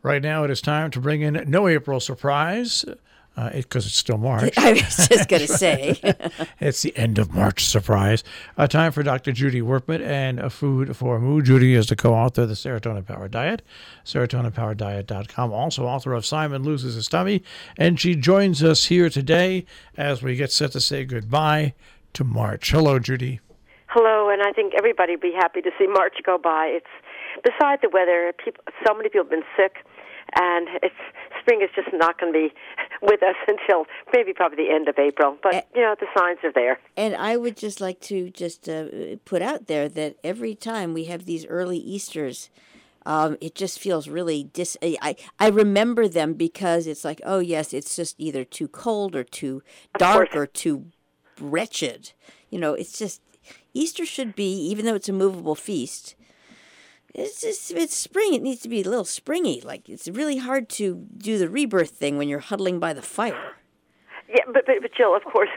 Right now, it is time to bring in No April Surprise, because it's still March. I was just going to say. It's the end of March surprise. Time for Dr. Judy Workman and a Food for Mood. Judy is the co-author of the Serotonin Powered Diet, serotoninpowereddiet.com, also author of Simon Loses His Tummy, and she joins us here today as we get set to say goodbye to March. Hello, Judy. Hello, and I think everybody would be happy to see March go by. It's beside the weather, so many people have been sick, and spring is just not going to be with us until maybe probably the end of April. But, the signs are there. And I would just like to put out there that every time we have these early Easters, it just feels really I remember them because it's like, oh, yes, it's just either too cold or too dark or too wretched. It's just Easter should be, even though it's a movable feast, it's spring. It needs to be a little springy. Like, it's really hard to do the rebirth thing when you're huddling by the fire. Yeah, but Jill, of course,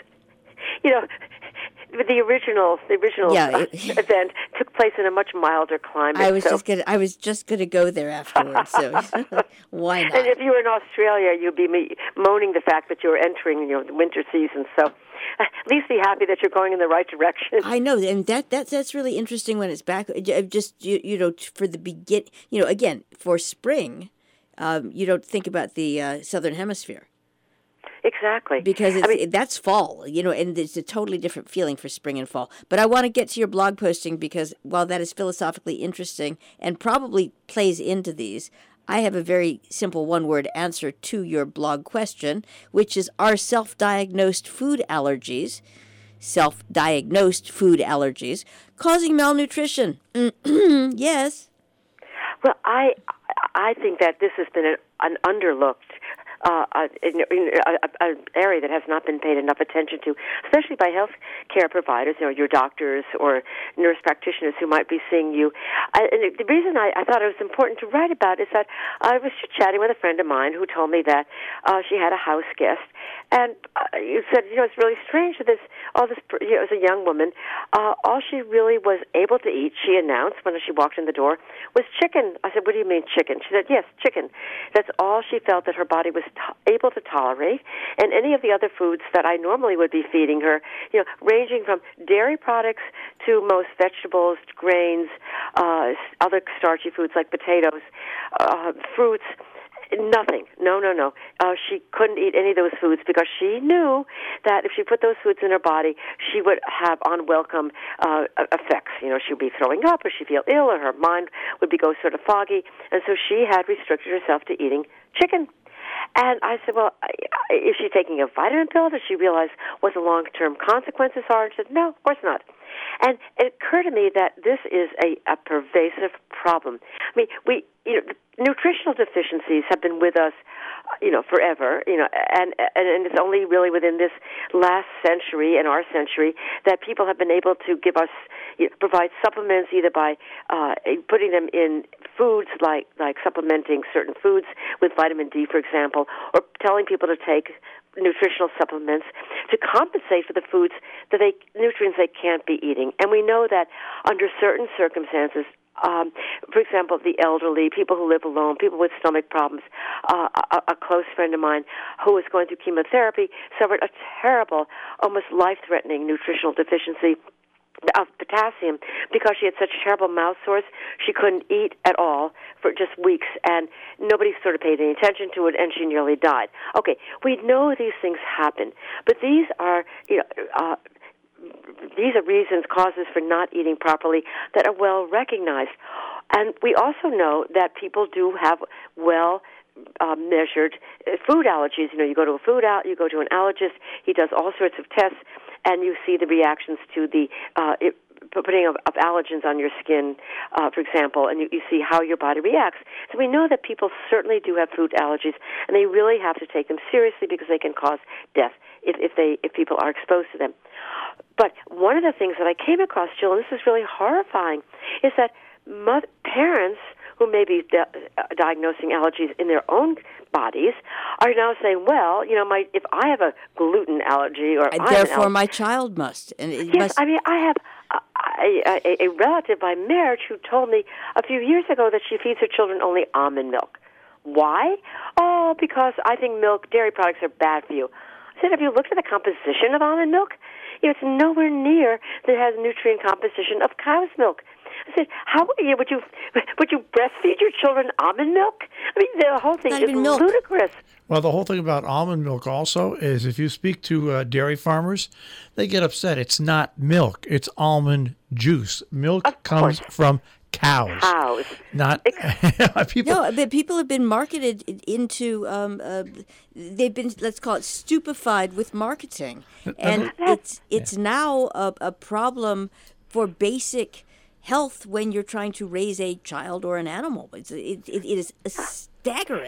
the original event took place in a much milder climate. I was just gonna go there afterwards. So why not? And if you were in Australia, you'd be moaning the fact that you were entering the winter season. So at least be happy that you're going in the right direction. I know, and that's really interesting when it's back. Just for the again for spring, you don't think about the southern hemisphere. Exactly. Because that's fall, and it's a totally different feeling for spring and fall. But I want to get to your blog posting because while that is philosophically interesting and probably plays into these, I have a very simple one-word answer to your blog question, which is, are self-diagnosed food allergies causing malnutrition? Yes. Well, I think that this has been an underlooked an area that has not been paid enough attention to, especially by health care providers, your doctors or nurse practitioners who might be seeing you. And the reason I thought it was important to write about is that I was chatting with a friend of mine who told me that she had a house guest, and you said, it's really strange that as a young woman, all she really was able to eat, she announced when she walked in the door, was chicken. I said, what do you mean chicken? She said, yes, chicken. That's all she felt that her body was able to tolerate, and any of the other foods that I normally would be feeding her, ranging from dairy products to most vegetables, grains, other starchy foods like potatoes, fruits, nothing. No. She couldn't eat any of those foods because she knew that if she put those foods in her body, she would have unwelcome effects. She would be throwing up, or she'd feel ill, or her mind would go sort of foggy, and so she had restricted herself to eating chicken. And I said, well, is she taking a vitamin pill? Does she realize what the long-term consequences are? And she said, no, of course not. And it occurred to me that this is a pervasive problem. I mean, nutritional deficiencies have been with us, forever, and it's only really within this last century and our century that people have been able to give us, provide supplements either by putting them in foods like supplementing certain foods with vitamin D, for example, or telling people to take nutritional supplements to compensate for the nutrients they can't be eating. And we know that under certain circumstances, for example, the elderly, people who live alone, people with stomach problems, a close friend of mine who was going through chemotherapy suffered a terrible, almost life-threatening nutritional deficiency of potassium because she had such terrible mouth sores. She couldn't eat at all for just weeks, and nobody sort of paid any attention to it, and she nearly died. Okay, we know these things happen, but these are reasons, causes for not eating properly that are well recognized. And we also know that people do have measured food allergies. You go to you go to an allergist, he does all sorts of tests, and you see the reactions to the putting of allergens on your skin, for example, and you see how your body reacts. So we know that people certainly do have food allergies, and they really have to take them seriously because they can cause death if people are exposed to them. But one of the things that I came across, Jill, and this is really horrifying, is that parents who may be diagnosing allergies in their own bodies are now saying, well, if I have a gluten allergy, or therefore my child must. And I mean, I have a relative by marriage who told me a few years ago that she feeds her children only almond milk. Why? Oh, because I think dairy products are bad for you. I said, have you looked at the composition of almond milk? It's nowhere near that has nutrient composition of cow's milk. I said, how would you breastfeed your children almond milk? I mean, the whole thing is ludicrous. Well, the whole thing about almond milk also is if you speak to dairy farmers, they get upset. It's not milk. It's almond juice. Milk comes from cows. Not people. No, but people have been marketed into. They've been, let's call it, stupefied with marketing, and it's now a problem for basic health when you're trying to raise a child or an animal. It is staggering.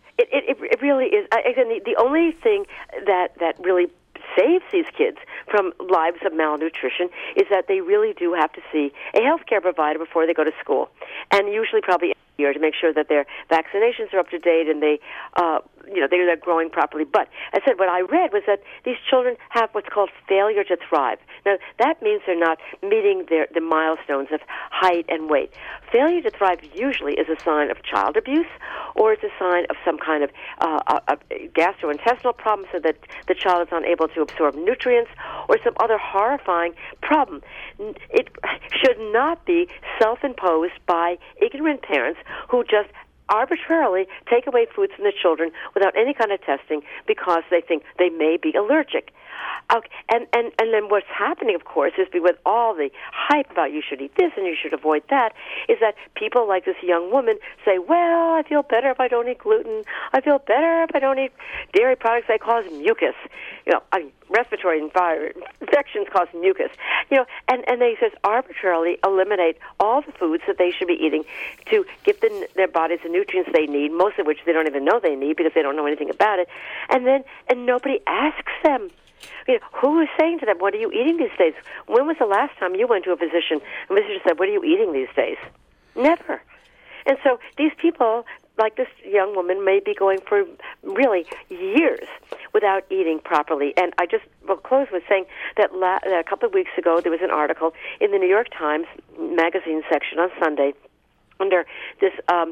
It really is. Again, the only thing that really saves these kids from lives of malnutrition is that they really do have to see a healthcare provider before they go to school, and usually probably a year to make sure that their vaccinations are up to date and they're growing properly. But I said what I read was that these children have what's called failure to thrive. Now that means they're not meeting the milestones of height and weight. Failure to thrive usually is a sign of child abuse, or it's a sign of some kind of gastrointestinal problem, so that the child is unable to absorb nutrients, or some other horrifying problem. It should not be self-imposed by ignorant parents who just arbitrarily take away foods from the children without any kind of testing because they think they may be allergic. Okay, and then what's happening, of course, is with all the hype about you should eat this and you should avoid that, is that people like this young woman say, well, I feel better if I don't eat gluten. I feel better if I don't eat dairy products. They cause mucus. Respiratory infections cause mucus. And they just arbitrarily eliminate all the foods that they should be eating to give their bodies the nutrients they need, most of which they don't even know they need because they don't know anything about it. And nobody asks them. Who is saying to them, what are you eating these days? When was the last time you went to a physician and the physician said, what are you eating these days? Never. And so these people, like this young woman, may be going for really years without eating properly. And I just will close with saying that a couple of weeks ago there was an article in the New York Times magazine section on Sunday under this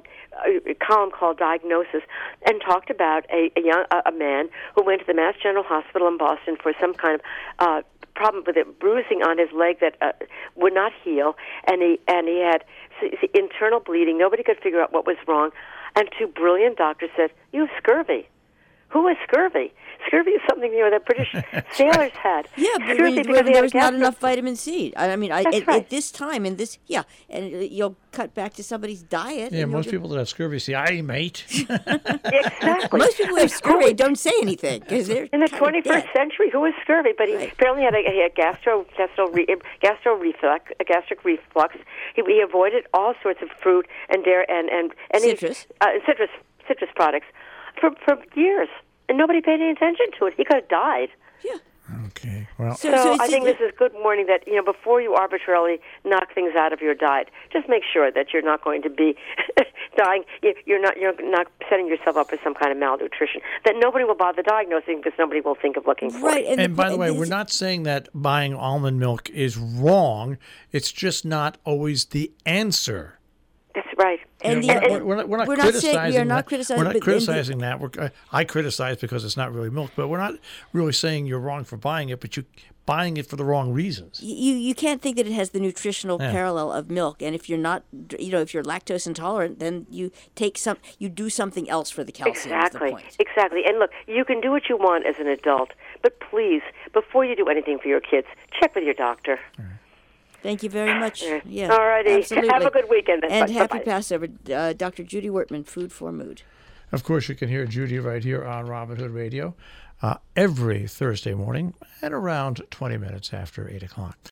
column called Diagnosis, and talked about a man who went to the Mass General Hospital in Boston for some kind of problem with it, bruising on his leg that would not heal, and he had internal bleeding. Nobody could figure out what was wrong, and two brilliant doctors said, "You have scurvy." Who has scurvy? Scurvy is something that British sailors had. Yeah, but there was not enough vitamin C. At this time, and you'll cut back to somebody's diet. Yeah, most people that have scurvy say, "Aye, mate." Exactly. Most people who have scurvy don't say anything because they're in the 21st century. Who has scurvy? But he apparently had a gastric reflux. He avoided all sorts of fruit and dairy and citrus products for years. And nobody paid any attention to it. He could have died. Yeah. Okay. Well, so I think this is good warning that before you arbitrarily knock things out of your diet, just make sure that you're not going to be dying. You're not setting yourself up for some kind of malnutrition that nobody will bother diagnosing because nobody will think of looking for. Right. It. And by the way, we're not saying that buying almond milk is wrong. It's just not always the answer. That's right. And we're not criticizing that. I criticize because it's not really milk, but we're not really saying you're wrong for buying it, but you're buying it for the wrong reasons. You can't think that it has the nutritional parallel of milk, and if you're not, if you're lactose intolerant, then you do something else for the calcium. Exactly. And look, you can do what you want as an adult, but please, before you do anything for your kids, check with your doctor. Right. Thank you very much. Yeah, all righty. Absolutely. Have a good weekend. And happy Passover. Dr. Judy Wertman, Food for Mood. Of course, you can hear Judy right here on Robin Hood Radio every Thursday morning at around 20 minutes after 8 o'clock.